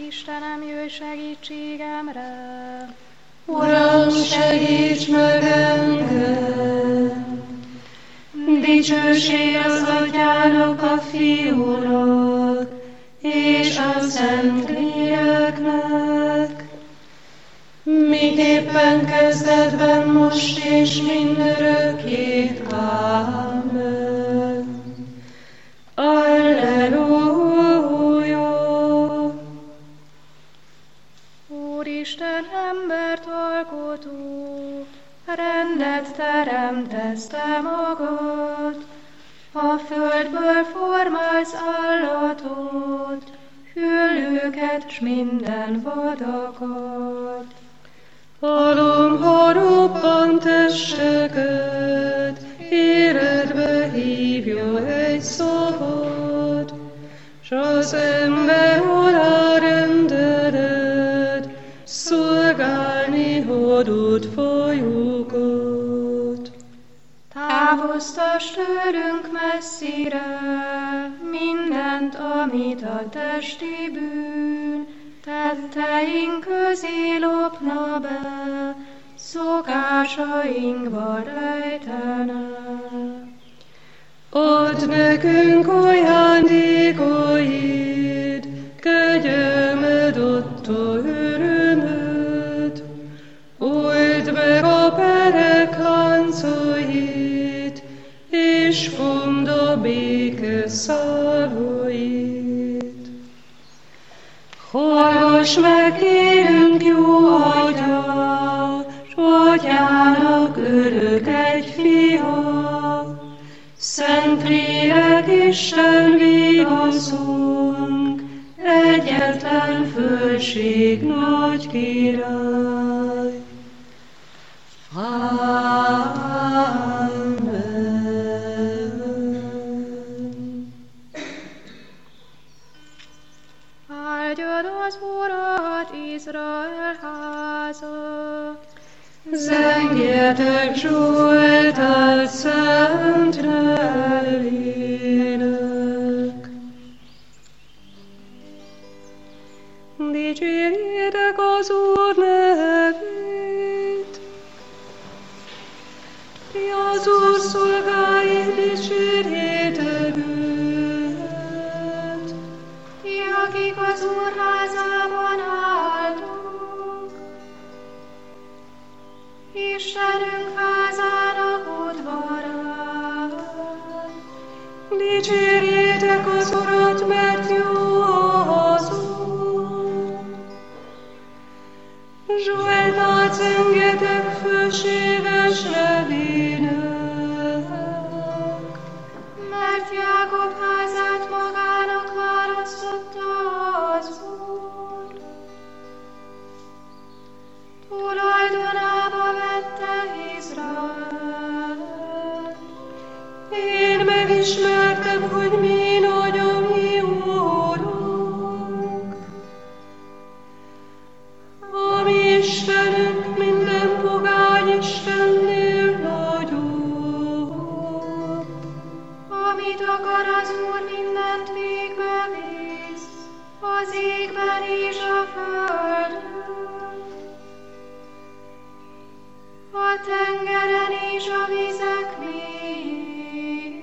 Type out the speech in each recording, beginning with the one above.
Istenem, jöjj segítségemre! Uram, segíts meg engem! Dicsőség az Atyának, a Fiúnak, és a Szentléleknek, miképpen kezdetben, most és mindörökké. Ámen. Alleluja! Úristen, embert alkotó, rendet teremtesz te magad, a földből formálsz állatot, hüllőket s minden vadakat. Halomha robbant testeket, életbe hívja egy szabad, s az ember alárendeled, szolgálni adott fajukat. Távoztass tőlünk messzire mindent, amit a testi bűn tetteink közé lopna be, szokásainkba rejtene. Add nekünk ajándékaid, kegyelmed adta örömöd, old meg a perek láncait, és fondd a béke szálait. Hallgass meg, kérünk, jó Atya, s Atyának örök egy fia, Szentlélek Isten vigaszunk, egyetlen földség nagy király. Amen. Áldjad az Urat, Izrael háza! Zengjetek Zsoltát szent nevének. Dicsérjétek az Úr nevét, ti az Úr szolgái, dicsérjétek őt. Ti, akik az Úr házában álltok, Istenünk házának udvarán. Dicsérjétek az Urat, mert jó az Úr. Zsoltát zengjetek fölséges nevének. Mert Jákob házát magának választotta az Úr. Tulajdonába vette Izrael. Én megismertem, hogy mi nagy a mi Úrunk. A mi Istenünk minden pogány istennél nagyobb. Amit akar az Úr, mindent végbe visz, az égben és a földön, a tengeren és a vizek mélyén.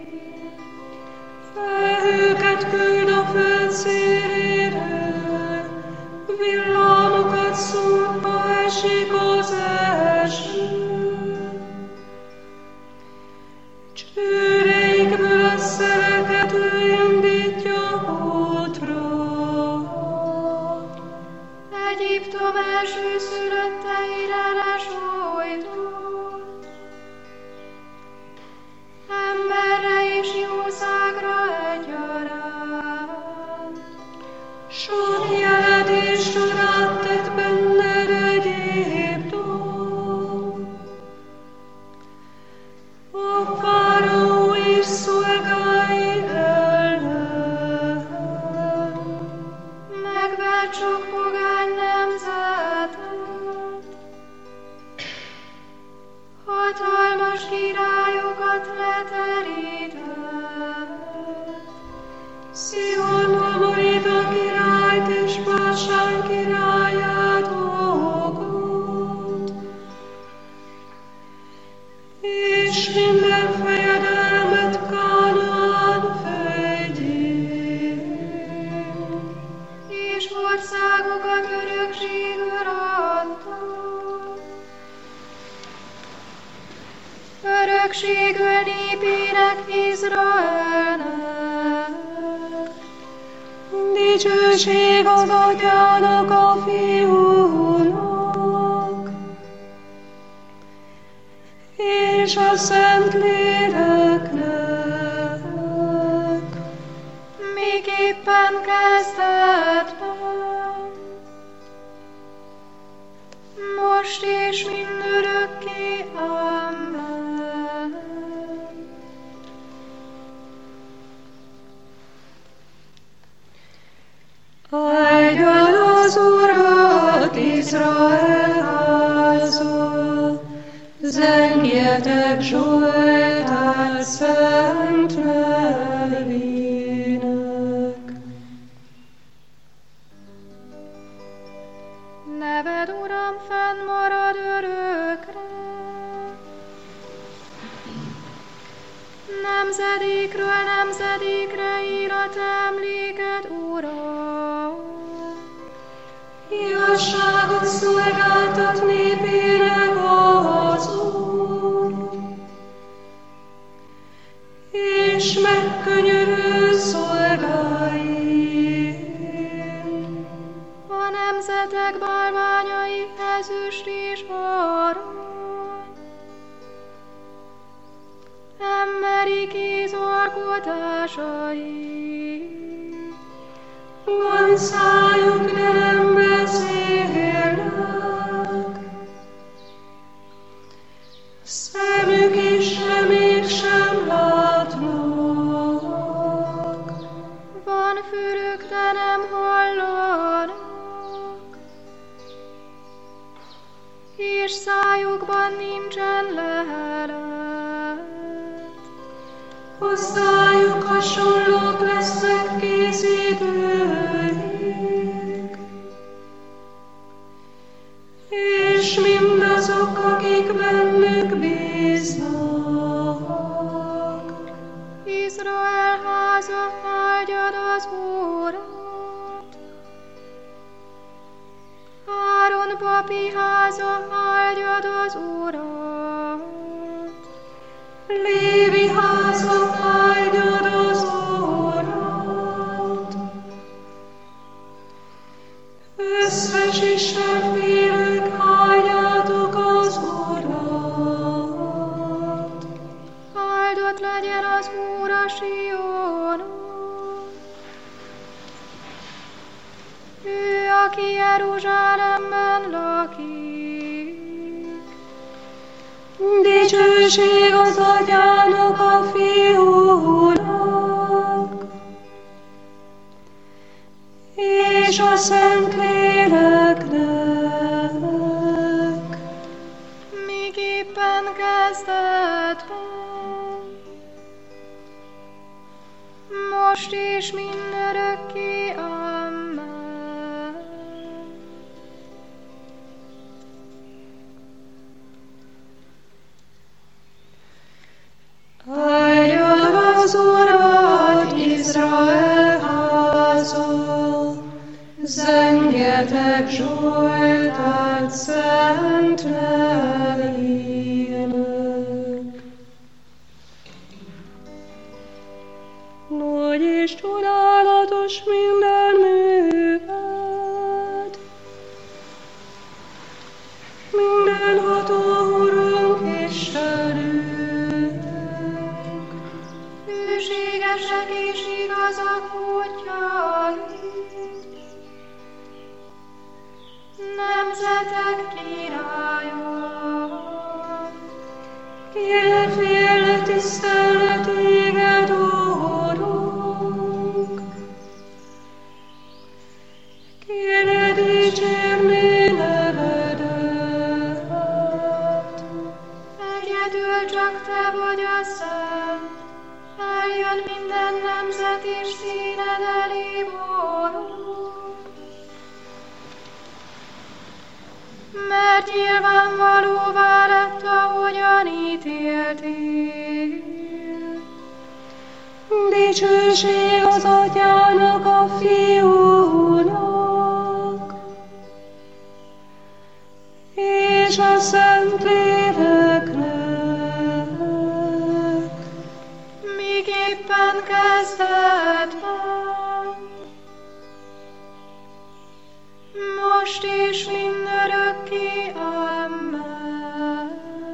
Felhőket küld a föld szélére, villámokat szúrva esik az eső. Csőreikből a szeleket ő indítja útra. Egyiptom elsőszülötteire lesújtott. Emberre és jószágra egyaránt. Sok jelet és csodát tett benned Egyiptom. A fáraó és szolgái ellen. Megvert sok pogány nemzetet. Hatalmas királyokat leterített. Szihon borít a királyt és Básány Dicsőség az Atyának, a Fiúnak, és a Szentléleknek, miképpen kezdetben, most és mindörökké. Amen. Áldjad az Urat, Izrael háza, zengjetek Zsoltát szent nevének. Neved, Uram, fennmarad örökre, nemzedékről nemzedékre írat emléket, Uram. Igazságot szolgáltat népének az Úr, és megkönyörül szolgái. A nemzetek bálványai ezüst és arany, emberi kéz alkotásai. Van szájuk, de nem beszélnek, szemük is, de mégsem látnak. Van fülük, de nem hallanak, és szájukban nincsen lehelet. Hozzájuk hasonlók lesznek készítőik, és mindazok, akik bennük bíznak. Izrael háza, áldjad az Urat! Áron papi háza, áldjad az Urat! Lévi háza, áldjad az Urat! Összes istenfélők, áldjátok az Urat! Áldott legyen az Úr a Sionon! Ő, aki Jeruzsálemben lakik. Dicsőség az Atyának, a Fiúnak, és a Szentléleknek, Miképpen kezdetben, most és mindörökké. Amen. Áldjad az Urat, Izrael háza, zengjetek Zsoltát szent nevének. Nagy és csodálatos minden műved, mindenható Urunk Istenünk. Hűségesek és igazak útjai, nemzetek királya. Kinek félne tisztelne téged, Úrunk? Kinek dicsérné nevedet? Egyedül csak te vagy a Szent, eljön minden nemzet és színed elé borul. Mert nyilvánvalóvá lett, ahogyan ítéltél. Dicsőség az Atyának, a Fiúnak, és a Szentléleknek, Miképpen kezdetben, most és mindörökké. Amen.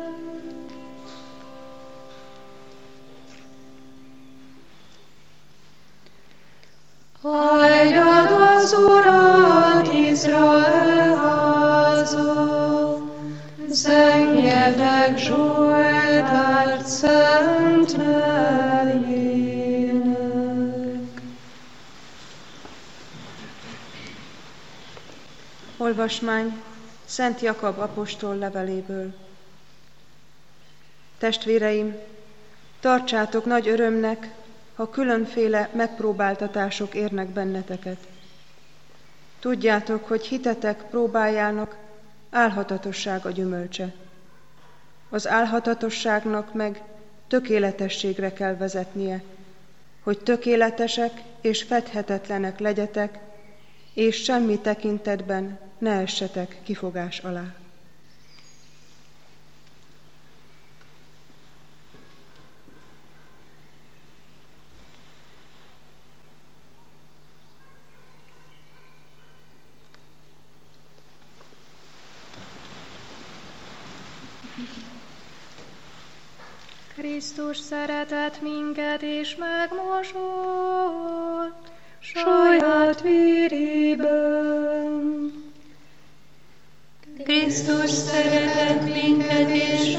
Áldjad az Urat, Izrael háza, zengjetek zsoltárt szent nevének. Olvasmány Szent Jakab apostol leveléből. Testvéreim, tartsátok nagy örömnek, ha különféle megpróbáltatások érnek benneteket. Tudjátok, hogy hitetek próbájának álhatatosság a gyümölcse. Az álhatatosságnak meg tökéletességre kell vezetnie, hogy tökéletesek és fedhetetlenek legyetek, és semmi tekintetben ne essetek kifogás alá. Krisztus szeretett minket és megmosott saját vérében. Krisztus szeretett minket és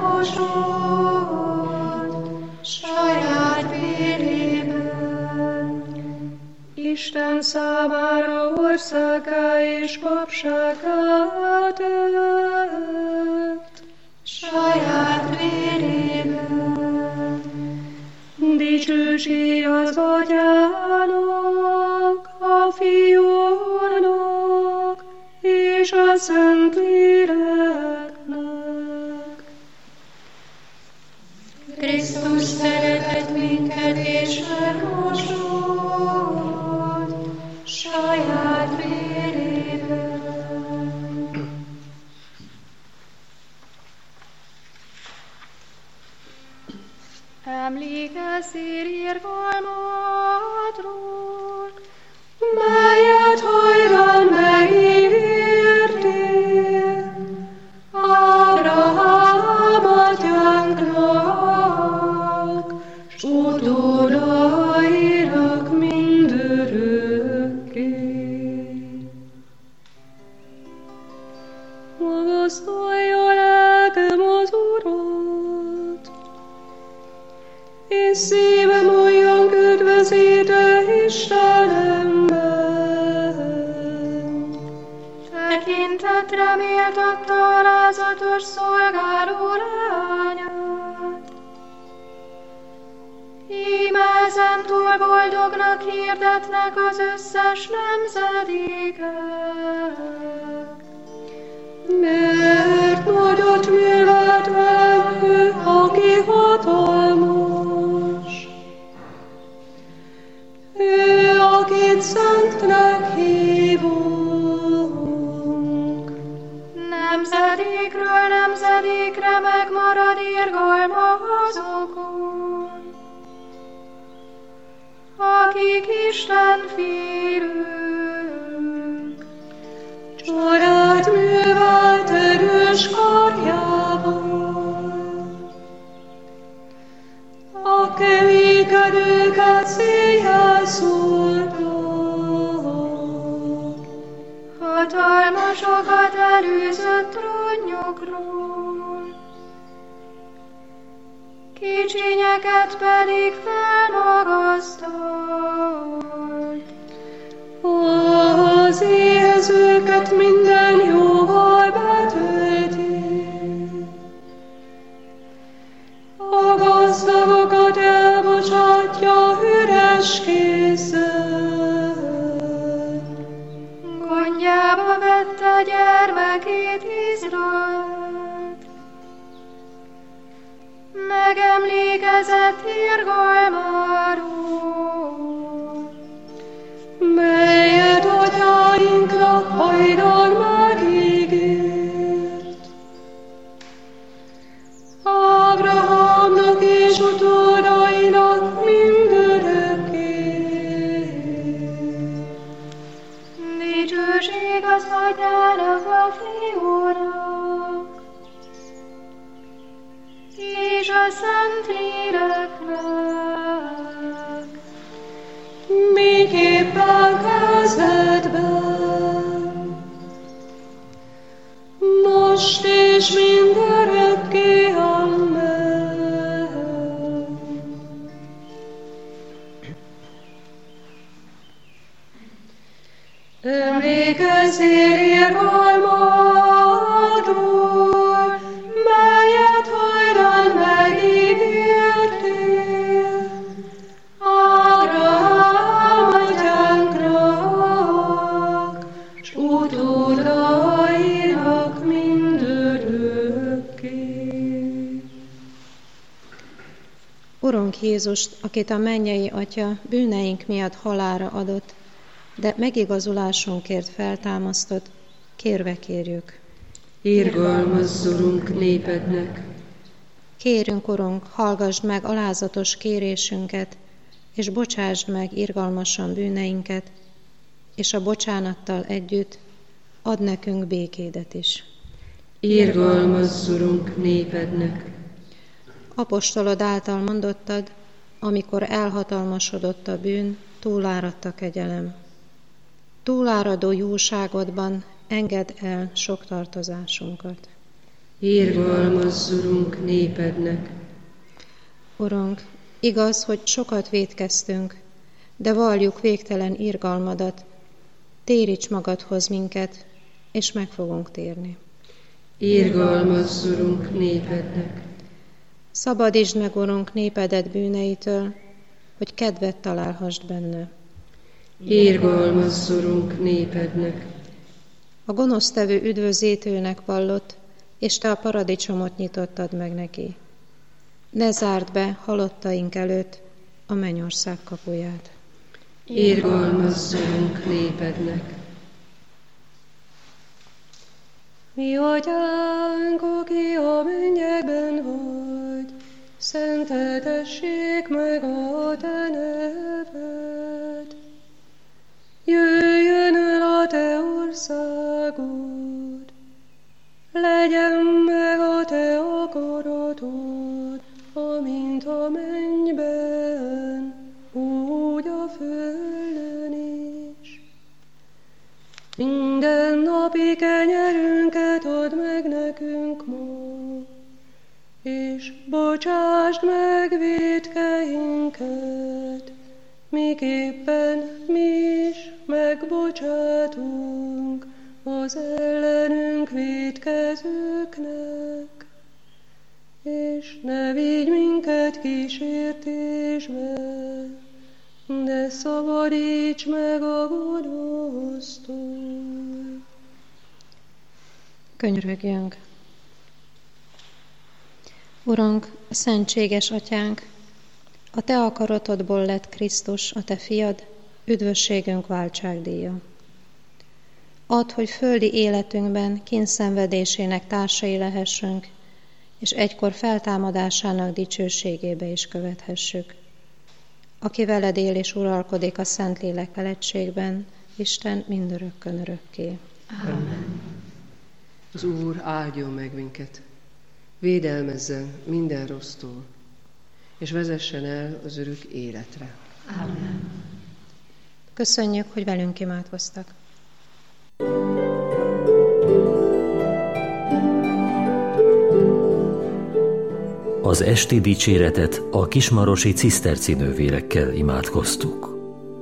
megmosott saját vérében. Isten számára országgá és papsággá tett saját vérében. Dicsőség az Atyának, a Fiúnak és a Szentléleknek. Krisztus szeretett minket és megmosott saját vérében. Emlékezzél irgalmadról, melyet hajdan megígértél Ábrahám atyánknak, s utódainak mindörökké. Magasztalja lelkem az Urat, és szívem olyan üdvözítő Istenemben. Tekintetre méltatta alázatos szolgáló lányát. Íme ezentúl boldognak hirdetnek az összes nemzedékek. Mert nagyot művelt velem ő, aki hatalmas. Ő, akit szentnek hívunk. Nemzedékről nemzedékre megmarad irgalma azokon, akik Isten félők. Csodát művelt erős karjával, a keménykedőket széjjel szórta. Hatalmasokat előzött trónjukról, kicsinyeket pedig felmagasztalt. Az éhezőket minden jóval betölti, a gazdagokat elbocsátja üres kézzel. Gondjába vette gyermekét Izraelt, megemlékezett irgalmáról, melyet atyáinknak hajdan megígért. Ábrahámnak és utódainak mindörökké. Dicsőség az Atyának, a Fiúnak, és a Szentléleknek, miképpen kezdetben, most és mindörökké. Amen. Emlékezzél irgalmadról, melyet hajdan megígértél Ábrahám atyánknak, s utódainak mindörökké. Urunk Jézust, akit a mennyei Atya bűneink miatt halálra adott, de megigazulásunkért feltámasztott, kérve kérjük. Irgalmazz, Urunk, népednek. Kérünk, Urunk, hallgasd meg alázatos kérésünket, és bocsásd meg irgalmasan bűneinket, és a bocsánattal együtt add nekünk békédet is. Irgalmazz, Urunk, népednek. Apostolod által mondottad, amikor elhatalmasodott a bűn, túláradt a kegyelem. Túláradó jóságodban engedd el sok tartozásunkat. Irgalmazz, Urunk, népednek. Urunk, igaz, hogy sokat vétkeztünk, de valljuk végtelen irgalmadat, téríts magadhoz minket, és meg fogunk térni. Irgalmazz, Urunk, népednek. Szabadítsd meg, Urunk, népedet bűneitől, hogy kedvet találhassd benne. Irgalmazz, Urunk, népednek. A gonosztevő üdvözítőnek vallott, és te a paradicsomot nyitottad meg neki. Ne zárd be halottaink előtt a mennyország kapuját. Irgalmazz, Urunk, népednek. Mi Atyánk, aki a mennyekben vagy, szenteltessék meg a te neved. Jöjjön el a te országod, legyen meg a te akaratod, amint a mennyben, úgy a földön is. Minden napi kenyerünket add meg nekünk ma, és bocsásd meg vétkeinket, miképpen mi is megbocsátunk az ellenünk vétkezőknek, és ne vigy minket kísértésbe, de szabadíts meg a gonosztól. Könyörögjünk! Urunk, szentséges Atyánk, a te akaratodból lett Krisztus, a te fiad, üdvösségünk váltságdíja. Add, hogy földi életünkben kínszenvedésének társai lehessünk, és egykor feltámadásának dicsőségébe is követhessük. Aki veled él és uralkodik a Szentlélek egységben, Isten mindörökkön örökké. Amen. Az Úr áldjon meg minket, védelmezzen minden rossztól, és vezessen el az örök életre. Amen. Köszönjük, hogy velünk imádkoztak. Az esti dicséretet a kismarosi ciszterci nővérekkel imádkoztuk.